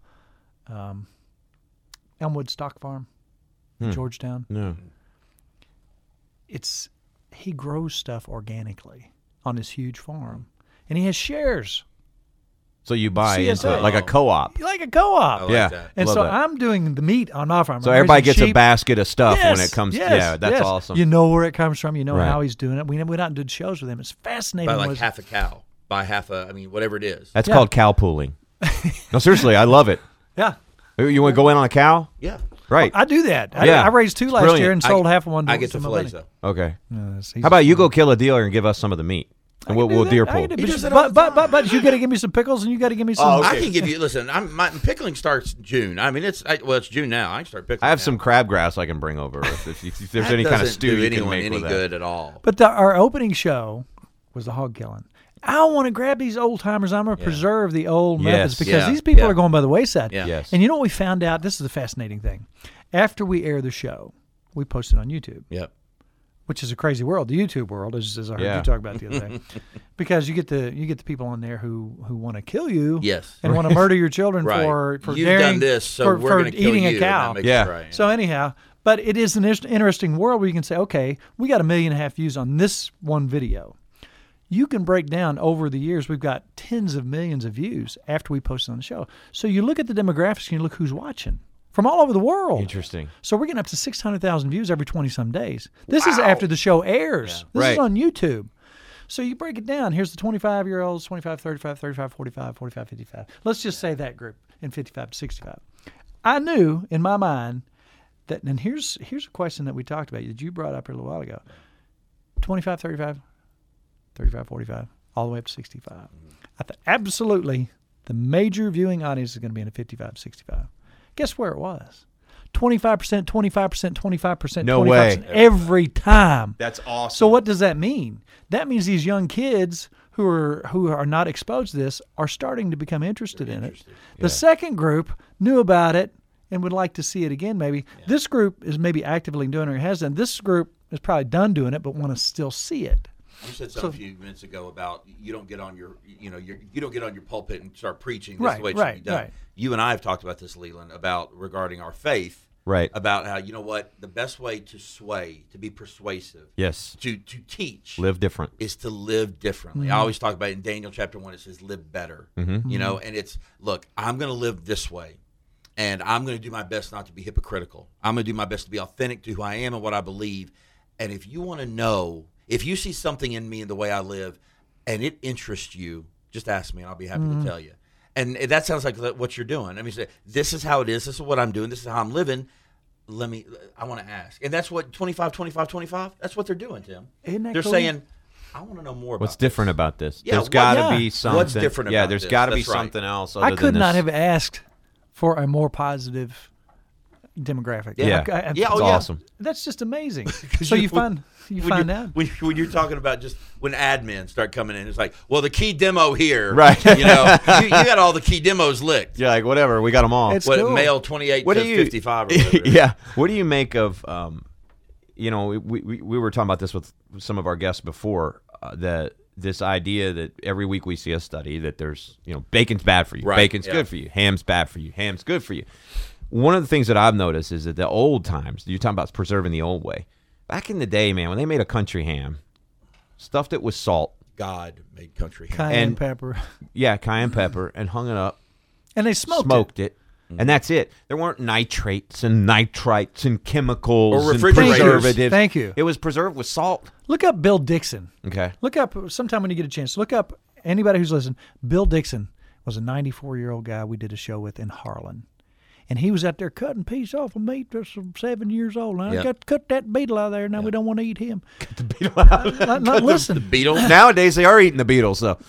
Elmwood Stock Farm, in Georgetown? No. He grows stuff organically on this huge farm, and he has shares So you buy into CSA. it like a co-op. like a co-op. I like Yeah. that. And Love so that. I'm doing the meat on our farm. So I'm everybody raising gets a sheep. basket of stuff when Yes, it comes. yes, Yeah, that's yes. awesome. You know where it comes from. You know Right. how he's doing it. We went out and did shows with him. It's fascinating. Buy like was- half a cow. Buy whatever it is. That's Yeah. called cow pooling. No, seriously, I love it. Yeah, You want to go in on a cow? Yeah. Right. I do that. Yeah. I raised 2 It's last brilliant. year and sold half of one. I get to the my fillets buddy. though. Okay. He's- How about you go kill a dealer and give us some of the meat, and we'll deer I pool. can do He that. does it all the But you got to give me some pickles and you got to give me some. Oh, okay. I can give you. Listen, my pickling starts June. I mean, it's June now. I can start pickling. I have now. some crabgrass I can bring over if there's That any kind of doesn't stew do you can anyone make any with that. good at all. But our opening show was the hog killing. I want to grab these old timers. I'm going to preserve the old methods Yes. because Yeah. these people Yeah. are going by the wayside. Yeah. Yes. And you know what we found out? This is a fascinating thing. After we air the show, we post it on YouTube, Yep. which is a crazy world. The YouTube world, as I heard Yeah. you talk about the other day, because you get the people on there who want to kill you, Yes. and want to murder your children Right. for You've daring, done this, so for we're going to kill eating you, a and cow. that makes Yeah. it right. So anyhow, but it is an interesting world where you can say, okay, we got 1.5 million views on this one video. You can break down over the years, we've got tens of millions of views after we posted on the show. So you look at the demographics and you look who's watching from all over the world. Interesting. So we're getting up to 600,000 views every 20-some days. This is after the show airs. This Right. is on YouTube. So you break it down. Here's the 25-year-olds, 25, 35, 35, 45, 45, 55. Let's just say that group in 55 to 65. I knew in my mind that, and here's a question that we talked about that you brought up here a little while ago. 25, 35, 35, 45, all the way up to 65. I thought absolutely the major viewing audience is going to be in a 55 to 65. Guess where it was? 25%, 25%, 25%, No 25% way. every time. That's awesome. So what does that mean? That means these young kids who are not exposed to this are starting to become interested in it. The second group knew about it and would like to see it again maybe. This group is maybe actively doing it or has done. This group is probably done doing it but want to still see it. You said something a few minutes ago about you don't get on your pulpit and start preaching. This is Right, the way it should be done. right. You and I have talked about this, Leland, about regarding our faith. Right. About how, you know what, the best way to sway, to be persuasive, Yes. to teach, Live different. is to live differently. I always talk about it in Daniel chapter 1, it says live better. You know, and it's, look, I'm going to live this way. And I'm going to do my best not to be hypocritical. I'm going to do my best to be authentic to who I am and what I believe. And if you want to know, if you see something in me and the way I live and it interests you, just ask me and I'll be happy to tell you. And that sounds like what you're doing. I mean, say, this is how it is. This is what I'm doing. This is how I'm living. I want to ask. And that's what 25, 25, 25, that's what they're doing, Tim. Isn't that They're cool? saying, I want to know more about What's different this. about this? Yeah, there's what- got to yeah. be something. What's different Yeah, about there's this? got to be That's right. something else. I Other could than not this. have asked for a more positive demographic. Yeah. It's awesome. That's just amazing. So you find out. When you're talking about just when admins start coming in, it's like, well, the key demo here, right? You got all the key demos licked. Yeah, like whatever, we got them all. It's cool. Male 28 to 55 or whatever. Yeah. What do you make of? We were talking about this with some of our guests before. This idea that every week we see a study that there's bacon's bad for you, right. Bacon's good for you, ham's bad for you, ham's good for you. One of the things that I've noticed is that the old times, you're talking about preserving the old way. Back in the day, man, when they made a country ham, stuffed it with salt. God made country ham. Cayenne pepper. Yeah, cayenne pepper, and hung it up. And they smoked it. And that's it. There weren't nitrates and nitrites and chemicals or and refrigerators. preservatives. Thank you. It was preserved with salt. Look up Bill Dixon. Okay. Look up, sometime when you get a chance, look up anybody who's listening. Bill Dixon was a 94-year-old guy we did a show with in Harlan. And he was out there cutting piece off of meat that's 7 years old. Now, I got to cut that beetle out of there. Now we don't want to eat him. Cut the beetle out. Listen. The beetle? Nowadays, they are eating the beetles, though.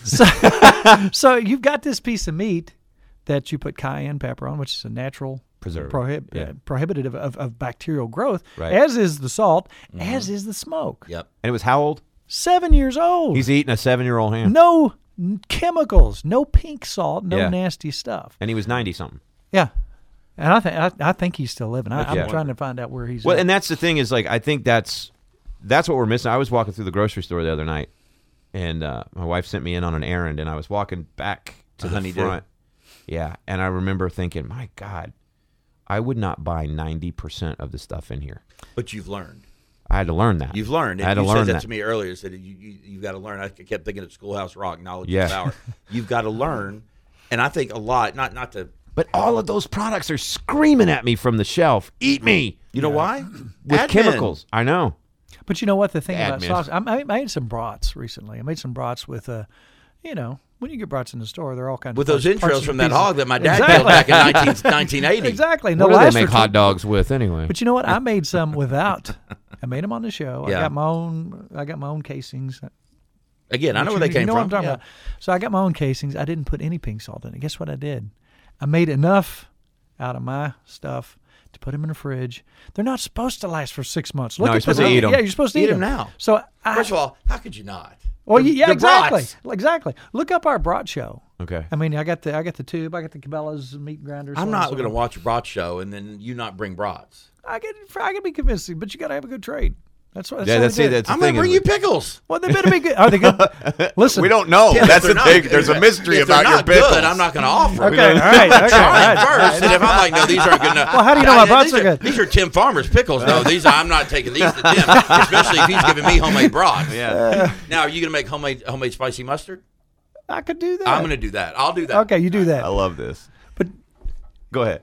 So you've got this piece of meat that you put cayenne pepper on, which is a natural prohibitive of bacterial growth, right. As is the salt, as is the smoke. Yep. And it was how old? 7 years old. He's eating a 7-year-old ham. No chemicals, no pink salt, no nasty stuff. And he was 90-something. Yeah. And I think he's still living. I'm trying to find out where he's at. And that's the thing is, like, I think that's what we're missing. I was walking through the grocery store the other night, and my wife sent me in on an errand, and I was walking back to the front. Yeah, and I remember thinking, my God, I would not buy 90% of the stuff in here. But you've learned. I had to learn that. You've learned. I had to learn said that that to me earlier. Said you've got to learn. I kept thinking of Schoolhouse Rock, knowledge Yeah. is power. You've got to learn, and I think a lot. Not to. But all of those products are screaming at me from the shelf. Eat me. You know why? With Admin. chemicals. I know. But you know what? The thing about Admin. sausage, I made some brats recently. I made some brats with, when you get brats in the store, they're all kinds With of those parts intros and from that pieces. hog that my dad killed back in 1980. Exactly. What do they make hot dogs with anyway? But you know what? I made some without. I made them on the show. Yeah. I got my own casings. Again, I know where they came You know from. what I'm talking about. So I got my own casings. I didn't put any pink salt in it. Guess what I did? I made enough out of my stuff to put them in the fridge. They're not supposed to last for 6 months. No, you're supposed to eat them. Yeah, you're supposed to Eat eat them them now. So First of all, how could you not? well, The- yeah, the exactly, brats. exactly. Look up our brat show. Okay. I mean, I got the tube, I got the Cabela's meat grinder. I'm not going to watch a brat show and then you not bring brats. I can be convincing, but you got to have a good trade. That's what. Yeah, that's it. That's the I'm going thing to bring is- you pickles. Well, they better be good. Are they good? Listen, We don't know. Yeah, That's if the they're thing. not- There's a mystery if about they're your not pickles. good, I'm not going to offer. Okay, all right, okay, Try all right, it first, all right. and if I'm like, no, these aren't good enough. Well, how do you know my brats these are good? These are Tim Farmer's pickles, though. I'm not taking these to Tim, especially if he's giving me homemade brats. Yeah. Now, are you going to make homemade spicy mustard? I could do that. I'm going to do that. I'll do that. Okay, you do that. I love this. But Go ahead.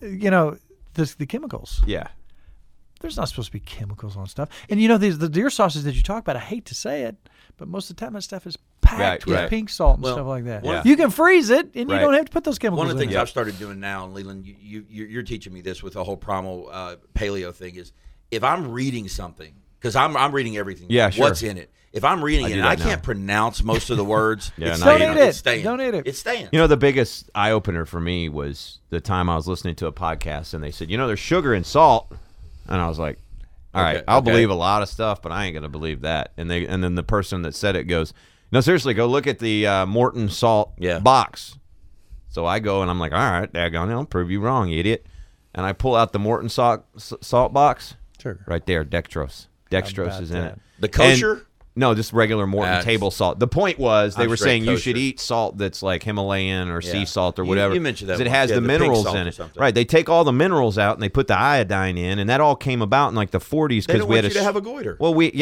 the chemicals. Yeah. There's not supposed to be chemicals on stuff. And the deer sausage that you talk about, I hate to say it, but most of the time that stuff is packed with right. pink salt and Well, stuff like that. yeah. You can freeze it, and you Right. don't have to put those chemicals One of the in things it. I've started doing now, and Leland, you're teaching me this with the whole primal paleo thing, is if I'm reading something, because I'm reading everything, Yeah, sure. what's in it. If I'm reading it and that I now. can't pronounce most of the words, Yeah, it's no, Don't you eat don't. it. It's staying. Don't eat it. It's staying. You know, the biggest eye opener for me was the time I was listening to a podcast and they said, there's sugar and salt. And I was like, all right, I'll believe a lot of stuff, but I ain't going to believe that. And then the person that said it goes, no, seriously, go look at the Morton salt box. So I go and I'm like, all right, daggone it, I'll prove you wrong, idiot. And I pull out the Morton salt box. Sugar. Right there, dextrose. Dextrose is in that? it. The kosher? And- no, just regular Morton table salt. The point was they I'm were straight saying you kosher. should eat salt that's like Himalayan or sea salt or You- whatever. you mentioned that 'cause it once. has Yeah, the the pink minerals salt in or it. something. Right. They take all the minerals out and they put the iodine in, and that all came about in like the 40s They because don't we want had you to have a goiter. Well, we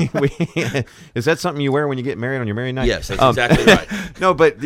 is that something you wear when you get married on your married night? Yes, that's exactly right. No, but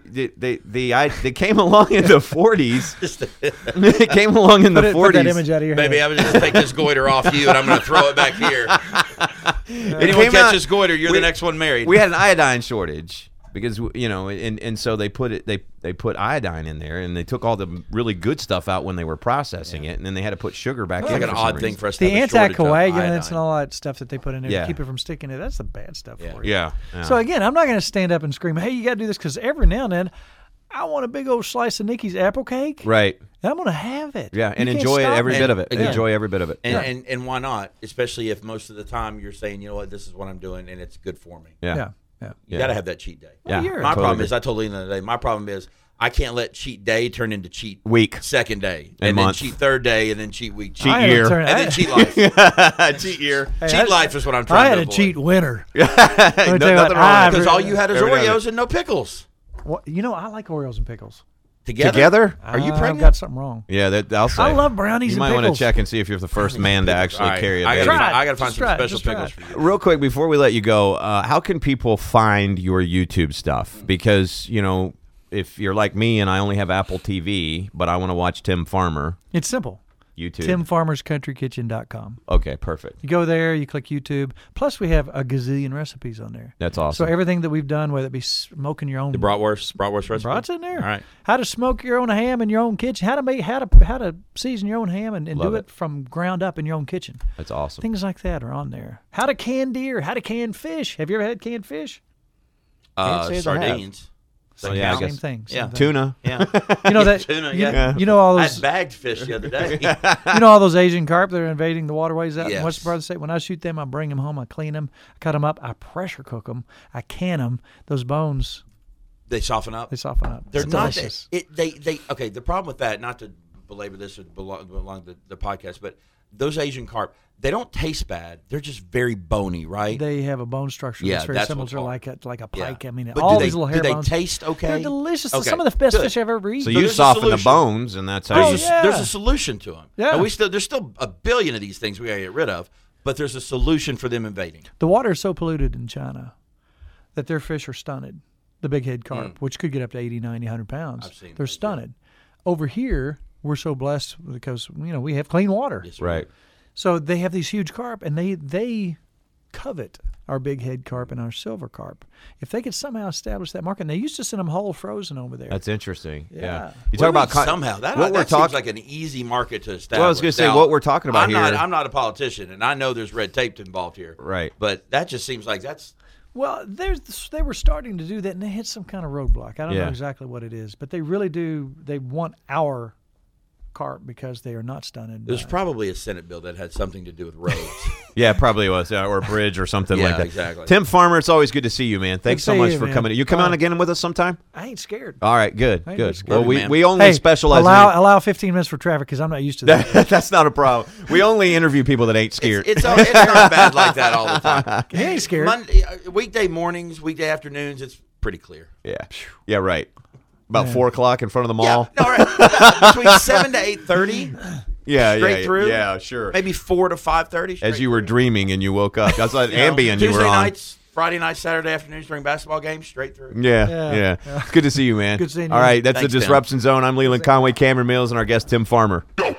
they came along in the 40s. It came along in the 40s. Put that image out of your Baby, head. I was just going to take this goiter off you, and I'm going to throw it back here. Anyone came out- catches goiter, you're the next one married. We had an iodine shortage because and so they put it they put iodine in there and they took all the really good stuff out when they were processing it and then they had to put sugar back That's in. like an for some odd thing reason. for us to The have a shortage of anticoagulants iodine. and all that stuff that they put in there Yeah. to keep it from sticking to that's the bad stuff for you. Yeah. So again, I'm not going to stand up and scream, hey, you got to do this, because every now and then I want a big old slice of Nikki's apple cake. Right. And I'm going to have it. Yeah, and enjoy every bit of it. Again, enjoy every bit of it. And why not? Especially if most of the time you're saying, you know what, this is what I'm doing, and it's good for me. Yeah. You got to have that cheat day. Yeah. My problem is, I told Lena the other day, my problem is I can't let cheat day turn into cheat week, second day, and then month. cheat third day, and then cheat week, cheat year, and then cheat life. cheat year. Hey, cheat life is what I'm trying to avoid. I had a cheat winter. Nothing wrong because all you had is Oreos and no pickles. Well, you know, I like Oreos and pickles. Together? Are you pregnant? I've got something wrong. Yeah, I'll say. I love brownies and pickles. You might want to check and see if you're the first man to actually carry a baby. I got to find some special pickles for you. Real quick, before we let you go, how can people find your YouTube stuff? Because, you know, if you're like me and I only have Apple TV, but I want to watch Tim Farmer. It's simple. YouTube. TimFarmersCountryKitchen.com. Okay, perfect. You go there, you click YouTube. Plus, we have a gazillion recipes on there. That's awesome. So everything that we've done, whether it be smoking your own, the bratwurst recipe, brat's in there. All right. How to smoke your own ham in your own kitchen. How to season your own ham and do it from ground up in your own kitchen. That's awesome. Things like that are on there. How to can deer. How to can fish. Have you ever had canned fish? Sardines. So yeah, same thing. Tuna. Yeah. You know that tuna. You know all those. I had bagged fish the other day. You know all those Asian carp that are invading the waterways out yes. in western part of the state. When I shoot them, I bring them home. I clean them. I cut them up. I pressure cook them. I can them. Those bones. They soften up. They soften up. They're it's not. delicious. Okay. The problem with that, not to belabor this or belong to the podcast, but those Asian carp, they don't taste bad. They're just very bony, right? They have a bone structure that's very similar to like a pike. Yeah. I mean, but all these little hair bones. Do they taste okay? They're delicious. Okay. Some of the best fish I've ever eaten. So you soften the bones, and that's how there's a solution to them. Yeah. And there's still a billion of these things we got to get rid of, but there's a solution for them invading. The water is so polluted in China that their fish are stunted. The big head carp, which could get up to 80, 90, 100 pounds. They're stunted. Over here, we're so blessed because we have clean water. Yes, right. So they have these huge carp, and they covet our big head carp and our silver carp. If they could somehow establish that market, and they used to send them whole frozen over there. That's interesting. Yeah. You talk about somehow that seems like an easy market to establish. Well, I was going to say what we're talking about here. I'm not a politician, and I know there's red tape involved here. Right. But that just seems like that's. Well, they were starting to do that, and they hit some kind of roadblock. I don't know exactly what it is, but they really do. They want our carp because they are not stunted. There's probably a Senate bill that had something to do with roads. Yeah, probably was, or a bridge or something like that. Exactly. Tim Farmer, it's always good to see you, man. Thanks so much for coming. You come on again with us sometime? I ain't scared. All right, good. Well, we only specialize. Allow 15 minutes for traffic because I'm not used to that. That's not a problem. We only interview people that ain't scared. It's not bad like that all the time. He ain't scared. Weekday mornings, weekday afternoons, it's pretty clear. Yeah, right. About 4 o'clock in front of the mall. Yeah, no, right. Between 7 to 8:30. Straight through. Yeah, sure. Maybe 4 to 5:30. As you were dreaming and you woke up, that's like Ambien you were on. Tuesday nights, Friday nights, Saturday afternoons during basketball games, straight through. Yeah. It's good to see you, man. Good seeing you. All right, that's Thanks, the Disruption Zone. I'm Leland Conway, Cameron Mills, and our guest Tim Farmer.